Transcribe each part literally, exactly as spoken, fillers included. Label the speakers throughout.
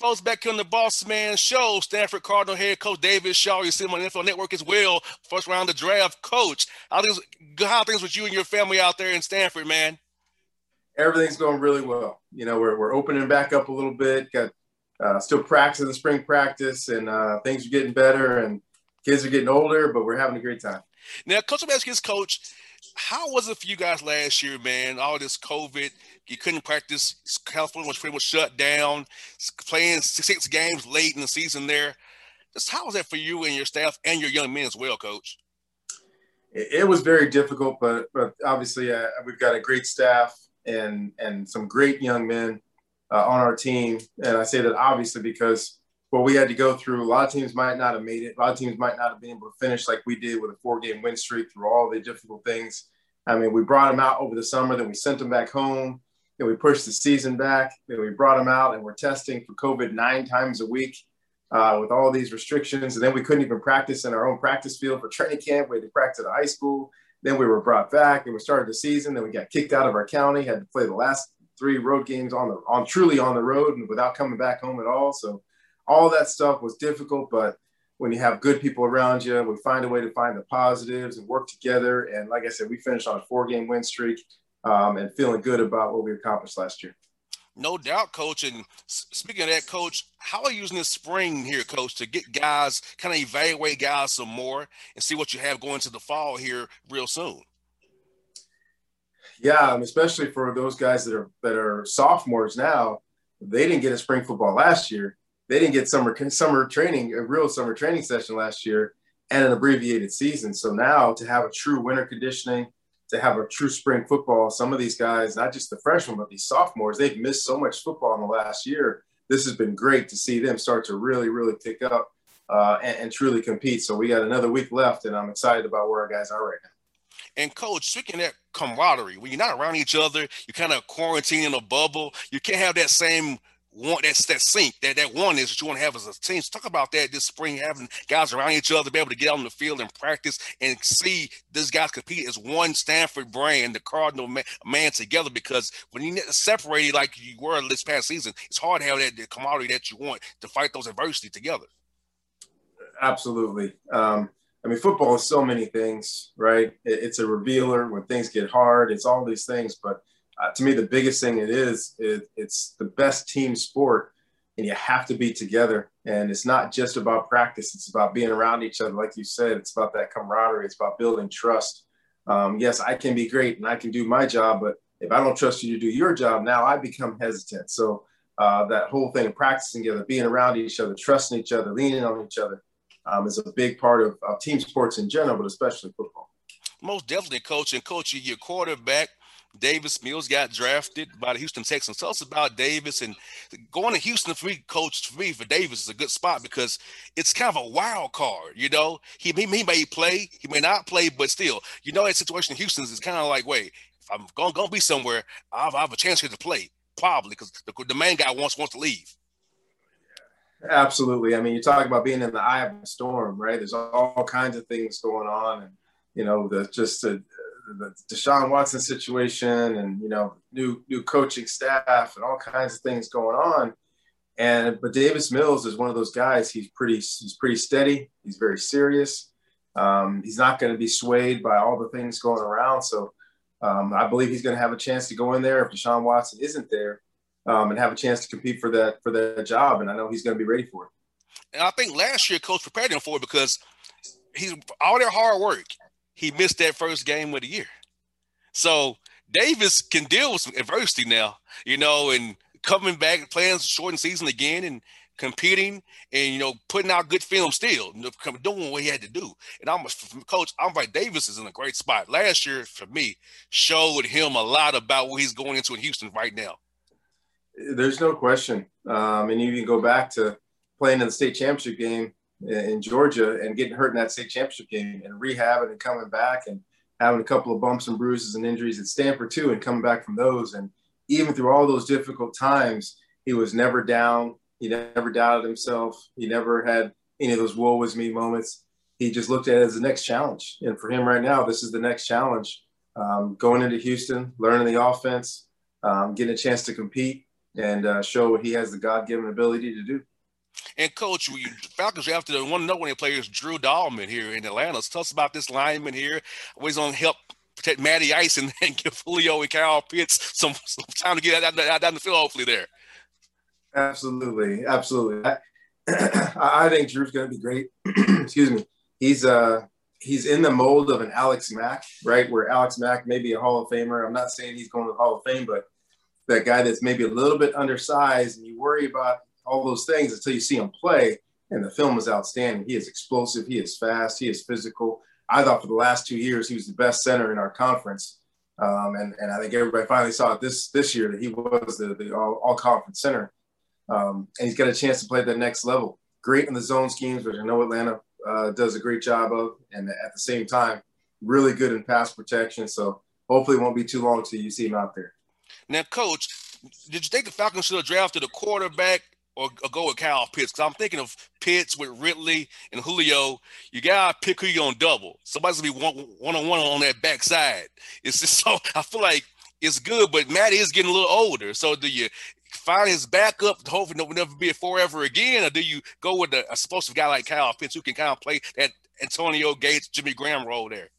Speaker 1: folks, back on the Boss Man Show. Stanford Cardinal head coach David Shaw. You see him on the N F L Network as well. First round of the draft coach. How things, how things with you and your family out there in Stanford, man?
Speaker 2: Everything's going really well. You know, we're we're opening back up a little bit. Got uh, still practicing the spring practice, and uh, things are getting better, and kids are getting older, but we're having a great time.
Speaker 1: Now, Coach, I'm asking this, Coach, how was it for you guys last year, man? All this COVID, you couldn't practice. California was pretty much shut down, playing six games late in the season there. Just how was that for you and your staff and your young men as well, Coach?
Speaker 2: It, it was very difficult, but but obviously uh, we've got a great staff and and some great young men uh, on our team. And I say that obviously because what we had to go through, a lot of teams might not have made it. A lot of teams might not have been able to finish like we did with a four-game win streak through all the difficult things. I mean, we brought them out over the summer, then we sent them back home, then we pushed the season back, then we brought them out and we're testing for COVID nine times a week uh, with all these restrictions. And then we couldn't even practice in our own practice field for training camp. We had to practice at high school. Then we were brought back and we started the season. Then we got kicked out of our county, had to play the last three road games on the on truly on the road and without coming back home at all. So all that stuff was difficult, but when you have good people around you, we find a way to find the positives and work together. And like I said, we finished on a four-game win streak um, and feeling good about what we accomplished last year.
Speaker 1: No doubt, Coach. And speaking of that, Coach, how are you using this spring here, Coach, to get guys, kind of evaluate guys some more and see what you have going to the fall here real soon?
Speaker 2: Yeah, especially for those guys that are that are sophomores now, they didn't get a spring football last year. They didn't get summer summer training, a real summer training session last year and an abbreviated season. So now to have a true winter conditioning, to have a true spring football, some of these guys, not just the freshmen, but these sophomores, they've missed so much football in the last year. This has been great to see them start to really, really pick up uh, and, and truly compete. So we got another week left, and I'm excited about where our guys are right now.
Speaker 1: And, Coach, speaking of that camaraderie, when you're not around each other, you're kind of quarantined in a bubble, you can't have that same – want that's that sync that that one is that you want to have as a team. So talk about that this spring, having guys around each other, be able to get out on the field and practice and see these guys compete as one Stanford brand, the Cardinal man, man together. Because when you separated like you were this past season, it's hard to have that the camaraderie that you want to fight those adversity together.
Speaker 2: Absolutely. Um, I mean, football is so many things, right? It, it's a revealer when things get hard. It's all these things, but Uh, to me, the biggest thing it is, it, it's the best team sport, and you have to be together. And it's not just about practice. It's about being around each other. Like you said, it's about that camaraderie. It's about building trust. Um, yes, I can be great and I can do my job, but if I don't trust you to do your job, now I become hesitant. So uh, that whole thing of practicing together, being around each other, trusting each other, leaning on each other um, is a big part of, of team sports in general, but especially football.
Speaker 1: Most definitely, Coach. And, Coach, your quarterback, Davis Mills, got drafted by the Houston Texans. Tell us about Davis. And going to Houston for me, Coach, for me, for Davis is a good spot because it's kind of a wild card, you know. He, he, he may play, he may not play, but still, you know, that situation in Houston is kind of like, wait, if I'm going to be somewhere, I have, I have a chance here to play, probably, because the, the main guy wants, wants to leave.
Speaker 2: Absolutely. I mean, you're talking about being in the eye of the storm, right? There's all kinds of things going on. And, you know, the just the, the Deshaun Watson situation and, you know, new new coaching staff and all kinds of things going on. And but Davis Mills is one of those guys. He's pretty he's pretty steady. He's very serious. Um, he's not going to be swayed by all the things going around. So um, I believe he's going to have a chance to go in there if Deshaun Watson isn't there um, and have a chance to compete for that for that job. And I know he's going to be ready for it.
Speaker 1: And I think last year Coach prepared him for it because he's all their hard work. He missed that first game of the year. So Davis can deal with some adversity now, you know, and coming back, playing shortened season again and competing and, you know, putting out good film still, you know, doing what he had to do. And I'm a coach, I'm right, Davis is in a great spot. Last year, for me, showed him a lot about what he's going into in Houston right now.
Speaker 2: There's no question. Um, and you can go back to playing in the state championship game in Georgia and getting hurt in that state championship game and rehabbing and coming back and having a couple of bumps and bruises and injuries at Stanford too and coming back from those. And even through all those difficult times, he was never down. He never doubted himself. He never had any of those woe is me moments. He just looked at it as the next challenge. And for him right now, this is the next challenge. Um, going into Houston, learning the offense, um, getting a chance to compete and uh, show what he has the God-given ability to do.
Speaker 1: And coach, we Falcons drafted one of the one players, Drew Dahlman, here in Atlanta. So tell us about this lineman here. Always going to help protect Matty Ice and, and give Julio and Kyle Pitts some, some time to get out, out down the field, hopefully there.
Speaker 2: Absolutely, absolutely. I, I think Drew's going to be great. Excuse me. He's uh he's in the mold of an Alex Mack, right? Where Alex Mack may be a Hall of Famer. I'm not saying he's going to the Hall of Fame, but that guy that's maybe a little bit undersized, and you worry about all those things until you see him play. And the film is outstanding. He is explosive. He is fast. He is physical. I thought for the last two years he was the best center in our conference. Um, and, and I think everybody finally saw it this this year that he was the, the all, all conference center. Um, and he's got a chance to play at the next level. Great in the zone schemes, which I know Atlanta uh, does a great job of. And at the same time, really good in pass protection. So hopefully it won't be too long till you see him out there.
Speaker 1: Now, Coach, did you think the Falcons should have drafted a quarterback or, or go with Kyle Pitts? Because I'm thinking of Pitts with Ridley and Julio. You got to pick who you're going to double. Somebody's going to be one, one-on-one on that backside. It's just so – I feel like it's good, but Matt is getting a little older. So do you find his backup to hopefully will never be a forever again, or do you go with a, a explosive guy like Kyle Pitts who can kind of play that Antonio Gates, Jimmy Graham role there?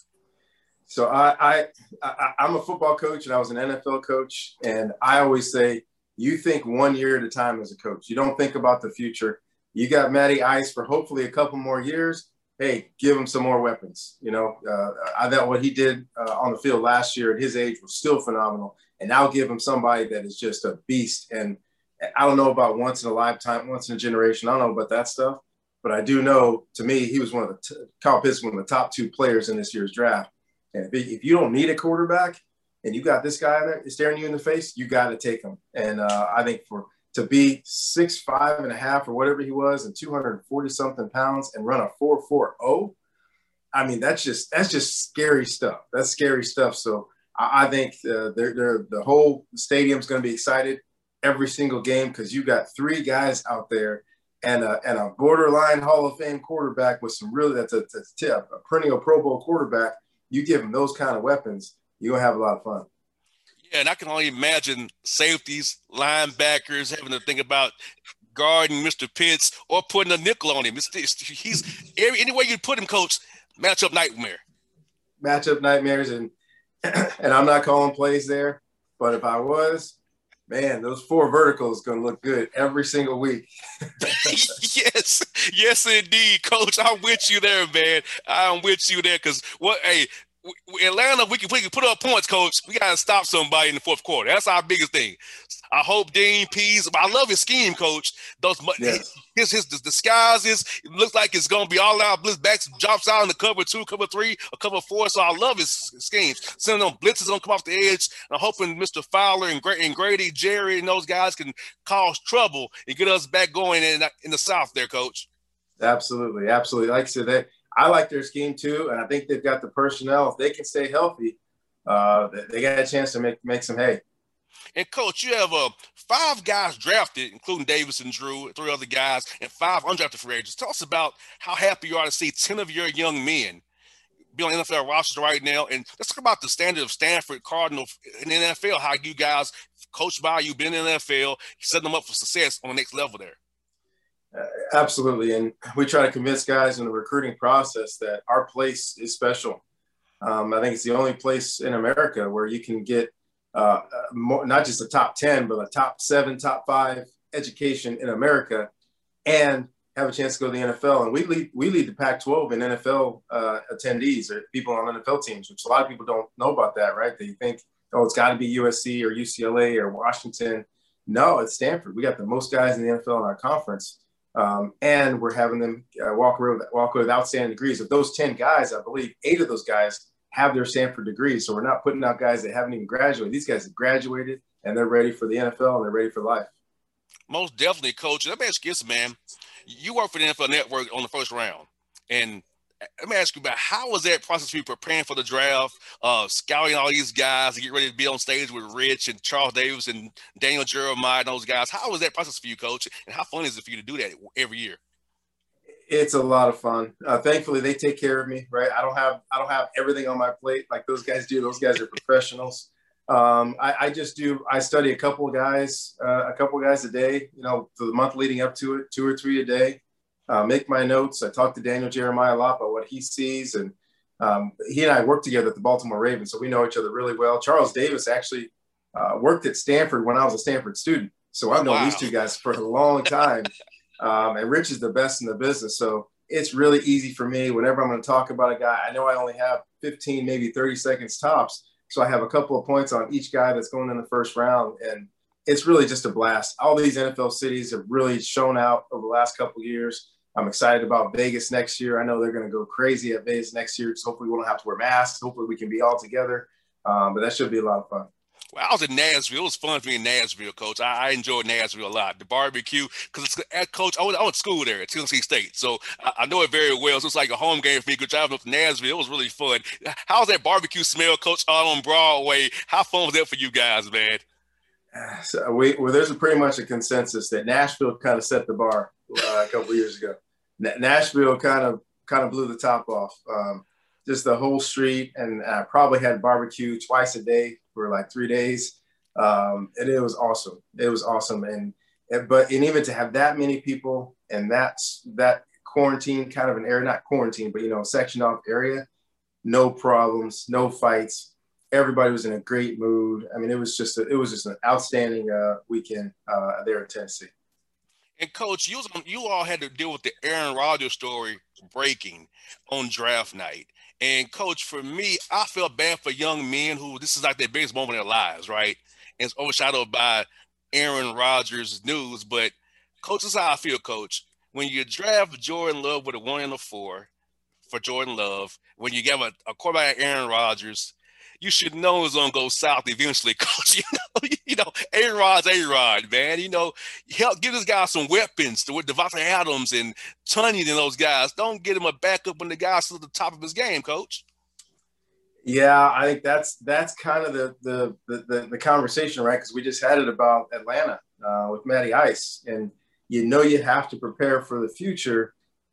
Speaker 2: So I, I, I, I'm a football coach, and I was an N F L coach, and I always say, you think one year at a time as a coach. You don't think about the future. You got Matty Ice for hopefully a couple more years. Hey, give him some more weapons. You know, uh, I thought what he did uh, on the field last year at his age was still phenomenal. And now give him somebody that is just a beast. And I don't know about once in a lifetime, once in a generation. I don't know about that stuff. But I do know, to me, he was one of the t- – Kyle Pitts was one of the top two players in this year's draft. And if, if you don't need a quarterback and you got this guy there staring you in the face, you got to take him. And uh, I think for to be six five and a half or whatever he was and two hundred forty something pounds and run a four four oh, I mean, that's just that's just scary stuff. That's scary stuff. So I, I think uh, they're, they're, the whole stadium's going to be excited every single game because you got three guys out there and a, and a borderline Hall of Fame quarterback with some really – that's a, that's a, a perennial Pro Bowl quarterback. You give them those kind of weapons, you're going to have a lot of fun.
Speaker 1: Yeah, and I can only imagine safeties, linebackers having to think about guarding Mister Pitts or putting a nickel on him. It's, it's, he's every, any way you put him, Coach, matchup nightmare.
Speaker 2: Matchup nightmares, and and I'm not calling plays there, but if I was, man, those four verticals going to look good every single week.
Speaker 1: yes, yes, indeed, Coach. I'm with you there, man. I'm with you there because what? Hey, Atlanta, we can, we can put up points, Coach. We got to stop somebody in the fourth quarter. That's our biggest thing. I hope Dean Pease. I love his scheme, Coach. Those yes. his, his his disguises. It looks like it's going to be all out. Blitz backs drops out in the cover two, cover three, or cover four. So I love his schemes. Sending them blitzes going to come off the edge. And I'm hoping Mister Fowler and, and Grady, Jerry, and those guys can cause trouble and get us back going in in the South there, Coach.
Speaker 2: Absolutely, absolutely. Like I said, they, I like their scheme too, and I think they've got the personnel. If they can stay healthy, uh, they got a chance to make make some hay.
Speaker 1: And, Coach, you have uh, five guys drafted, including Davis and Drew, three other guys, and five undrafted free agents. Tell us about how happy you are to see ten of your young men be on N F L rosters right now. And let's talk about the standard of Stanford Cardinal in the N F L, how you guys coached by you, been in the N F L, set them up for success on the next level there.
Speaker 2: Uh, absolutely. And we try to convince guys in the recruiting process that our place is special. Um, I think it's the only place in America where you can get uh, more, not just a top ten, but a top seven, top five education in America and have a chance to go to the N F L. And we lead, we lead the Pac twelve in N F L uh, attendees or people on N F L teams, which a lot of people don't know about that, right? They think, oh, it's got to be U S C or U C L A or Washington. No, it's Stanford. We got the most guys in the N F L in our conference. Um, and we're having them uh, walk away with, walk away with outstanding degrees. Of those ten guys, I believe eight of those guys have their Stanford degrees. So we're not putting out guys that haven't even graduated. These guys have graduated, and they're ready for the N F L, and they're ready for life.
Speaker 1: Most definitely, Coach. Let me ask you this, man. You work for the N F L Network on the first round. And let me ask you about how was that process for you preparing for the draft, uh, scouting all these guys to get ready to be on stage with Rich and Charles Davis and Daniel Jeremiah and those guys? How was that process for you, Coach? And how fun is it for you to do that every year?
Speaker 2: It's a lot of fun. Uh, thankfully, they take care of me, right? I don't have I don't have everything on my plate like those guys do. Those guys are professionals. Um, I, I just do, I study a couple of guys, uh, a couple of guys a day, you know, for the month leading up to it, two or three a day, uh, make my notes. I talk to Daniel Jeremiah a lot about what he sees. And um, he and I work together at the Baltimore Ravens, so we know each other really well. Charles Davis actually uh, worked at Stanford when I was a Stanford student. So I've known
Speaker 1: Wow.
Speaker 2: these two guys for a long time. Um, and Rich is the best in the business. So it's really easy for me whenever I'm going to talk about a guy. I know I only have fifteen, maybe thirty seconds tops. So I have a couple of points on each guy that's going in the first round. And it's really just a blast. All these N F L cities have really shown out over the last couple of years. I'm excited about Vegas next year. I know they're going to go crazy at Vegas next year. So hopefully we won't have to wear masks. Hopefully we can be all together. Um, but that should be a lot of fun.
Speaker 1: Well, I was in Nashville. It was fun for me in Nashville, Coach. I, I enjoyed Nashville a lot. The barbecue, because it's Coach, I went, I went to school there at Tennessee State, so I, I know it very well. So it's like a home game for me. Good driving up to Nashville. It was really fun. How's that barbecue smell, Coach, out on Broadway? How fun was that for you guys, man?
Speaker 2: So we, well, there's a pretty much a consensus that Nashville kind of set the bar uh, a couple of years ago. N- Nashville kind of kind of blew the top off. Um, just the whole street, and I probably had barbecue twice a day for like three days. Um, and it was awesome. It was awesome. And, and, but, and even to have that many people and that's that quarantine kind of an area, not quarantine, but, you know, sectioned off area, no problems, no fights. Everybody was in a great mood. I mean, it was just, a, it was just an outstanding uh, weekend uh, there in Tennessee.
Speaker 1: And Coach, you, was, you all had to deal with the Aaron Rodgers story breaking on draft night. And Coach, for me, I felt bad for young men who this is like their biggest moment in their lives, right? And it's overshadowed by Aaron Rodgers' news. But Coach, this is how I feel, Coach. When you draft Jordan Love with a one and a four for Jordan Love, when you give a, a quarterback like Aaron Rodgers, you should know it's gonna go south eventually, Coach. You know, you know, A-Rod's A-Rod, man. You know, help give this guy some weapons to with Devontae Adams and Tonyan and those guys. Don't get him a backup when the guy's still at the top of his game, Coach.
Speaker 2: Yeah, I think that's that's kind of the the the, the, the conversation, right? Because we just had it about Atlanta uh, with Matty Ice, and you know you have to prepare for the future,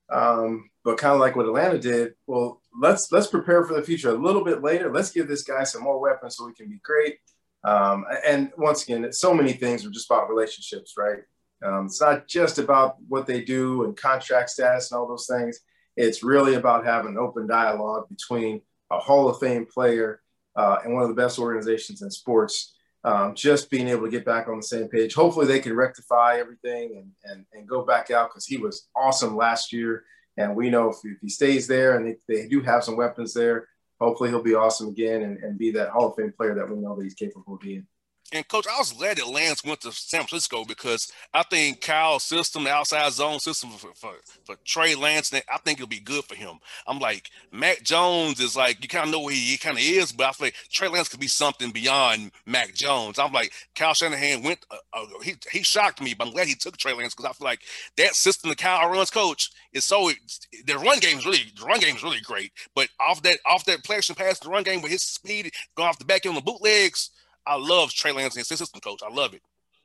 Speaker 2: um, but kind of like what Atlanta did. Well, let's let's prepare for the future a little bit later. Let's give this guy some more weapons so we can be great. Um, and once again, so many things are just about relationships, right? Um, it's not just about what they do and contract status and all those things. It's really about having an open dialogue between a Hall of Fame player uh, and one of the best organizations in sports, um, just being able to get back on the same page. Hopefully they can rectify everything and, and, and go back out, because he was awesome last year. And we know if, if he stays there and they, they do have some weapons there, hopefully he'll be awesome again and, and be that Hall of Fame player that we know that he's capable of being.
Speaker 1: And, Coach, I was glad that Lance went to San Francisco, because I think Kyle's system, the outside zone system for, for, for Trey Lance, I think it'll be good for him. I'm like, Mac Jones is like, you kind of know where he, he kind of is, but I feel like Trey Lance could be something beyond Mac Jones. I'm like, Kyle Shanahan went, uh, uh, he he shocked me, but I'm glad he took Trey Lance, because I feel like that system that Kyle runs, Coach, is so, the run game is really, the run game is really great, but off that, off that play action pass, the run game with his speed, going off the back end on the bootlegs, I love Trey Lance and his system, Coach. I love it.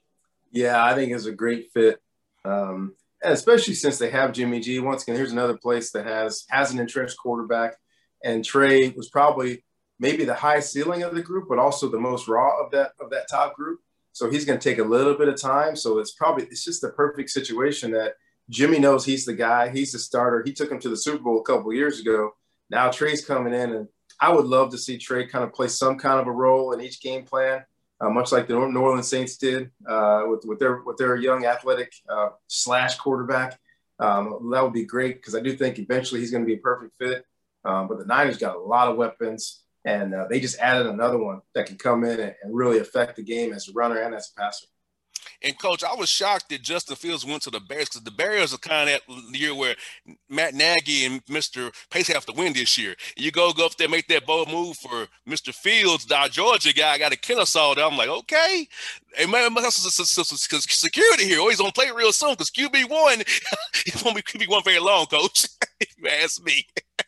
Speaker 2: Yeah, I think it's a great fit. Um, and especially since they have Jimmy G. Once again, here's another place that has, has an entrenched quarterback. And Trey was probably maybe the highest ceiling of the group, but also the most raw of that of that top group. So he's going to take a little bit of time. So it's probably – it's just the perfect situation that Jimmy knows he's the guy. He's the starter. He took him to the Super Bowl a couple of years ago. Now Trey's coming in, and I would love to see Trey kind of play some kind of a role in each game plan, uh, much like the New Orleans Saints did uh, with, with their with their young athletic uh, slash quarterback. Um, that would be great, because I do think eventually he's going to be a perfect fit. Um, but the Niners got a lot of weapons, and uh, they just added another one that can come in and, and really affect the game as a runner and as a passer.
Speaker 1: And, Coach, I was shocked that Justin Fields went to the Bears, because the Bears are kind of that year where Matt Nagy and Mister Pace have to win this year. You go go up there, make that bold move for Mister Fields, our Georgia guy, got a Kennesaw there. I'm like, okay, hey, man, that's security here. Oh, he's going to play real soon, because Q B one, it won't be Q B one very long, Coach, if you ask me.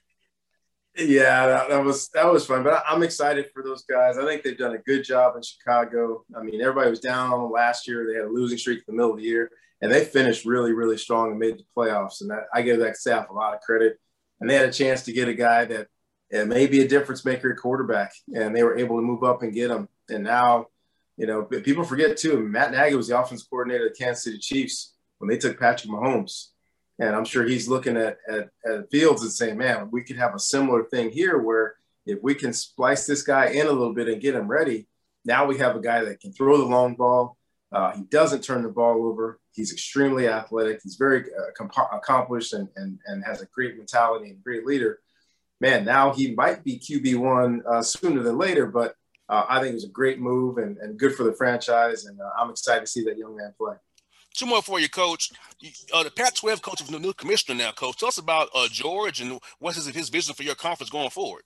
Speaker 2: Yeah, that, that was that was fun, but I'm excited for those guys. I think they've done a good job in Chicago. I mean, everybody was down on them last year. They had a losing streak in the middle of the year, and they finished really, really strong and made the playoffs. And that, I give that staff a lot of credit. And they had a chance to get a guy that uh, may be a difference maker at quarterback, and they were able to move up and get him. And now, you know, people forget too, Matt Nagy was the offensive coordinator of the Kansas City Chiefs when they took Patrick Mahomes. And I'm sure he's looking at, at, at Fields and saying, man, we could have a similar thing here where if we can splice this guy in a little bit and get him ready, now we have a guy that can throw the long ball. Uh, he doesn't turn the ball over. He's extremely athletic. He's very uh, comp- accomplished and, and, and has a great mentality and great leader. Man, now he might be Q B one uh, sooner than later, but uh, I think it was a great move and, and good for the franchise. And uh, I'm excited to see that young man play.
Speaker 1: Two more for you, Coach. Uh, the Pac twelve coach is the new commissioner now, Coach. Tell us about uh, George and what is his vision for your conference going forward?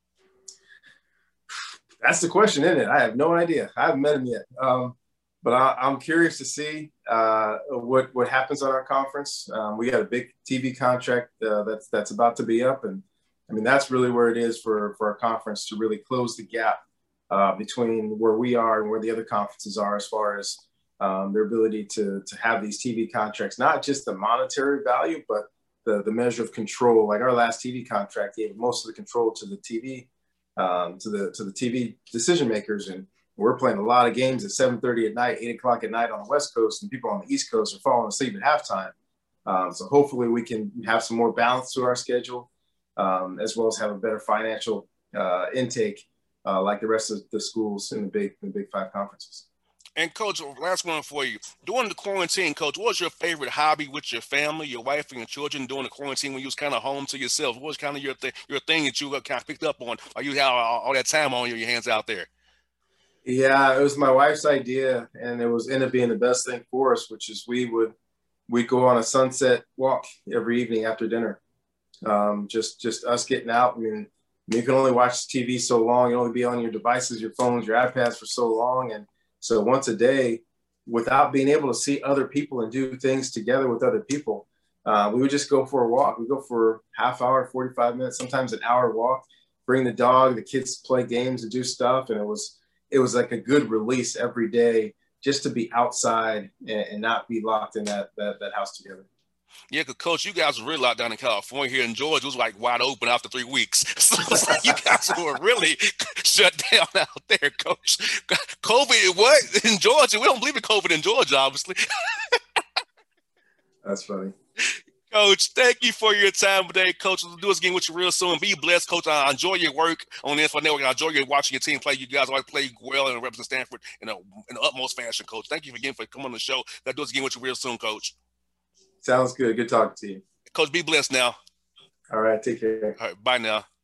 Speaker 2: That's the question, isn't it? I have no idea. I haven't met him yet. Um, but I, I'm curious to see uh, what, what happens on our conference. Um, we got a big T V contract uh, that's that's about to be up. And, I mean, that's really where it is for, for our conference to really close the gap uh, between where we are and where the other conferences are as far as um, their ability to, to have these T V contracts, not just the monetary value, but the, the measure of control. Like our last T V contract gave most of the control to the T V Um, to the to the T V decision makers, and we're playing a lot of games at seven thirty at night, eight o'clock at night on the West Coast, and people on the East Coast are falling asleep at halftime. Um, so hopefully we can have some more balance to our schedule, um, as well as have a better financial uh, intake, uh, like the rest of the schools in the big the Big Five conferences.
Speaker 1: And Coach, last one for you. During the quarantine, Coach, what was your favorite hobby with your family, your wife, and your children during the quarantine when you was kind of home to yourself? What was kind of your th- your thing that you kind of picked up on, or you had all, all that time on your, your hands out there?
Speaker 2: Yeah, it was my wife's idea, and it was ended up being the best thing for us, which is we would we'd go on a sunset walk every evening after dinner. Um, just just us getting out. I mean, you can only watch T V so long. You only be on your devices, your phones, your iPads for so long, and so once a day, without being able to see other people and do things together with other people, uh, we would just go for a walk. We go for half hour, forty-five minutes, sometimes an hour walk, bring the dog, the kids play games and do stuff. And it was, it was like a good release every day just to be outside and, and not be locked in that, that, that house together.
Speaker 1: Yeah, because Coach, you guys were really locked down in California. Here in Georgia, it was like wide open after three weeks. So it's like you guys were really shut down out there, Coach. COVID, what? In Georgia? We don't believe in COVID in Georgia, obviously.
Speaker 2: That's funny.
Speaker 1: Coach, thank you for your time today, Coach. We'll do this again with you real soon. Be blessed, Coach. I enjoy your work on the N F L Network. I enjoy you watching your team play. You guys always play well and represent Stanford in, a, in the utmost fashion, Coach. Thank you again for coming on the show. I'll do this again with you real soon, Coach.
Speaker 2: Sounds good. Good talking to you.
Speaker 1: Coach, be blessed now.
Speaker 2: All right. Take care.
Speaker 1: All right. Bye now.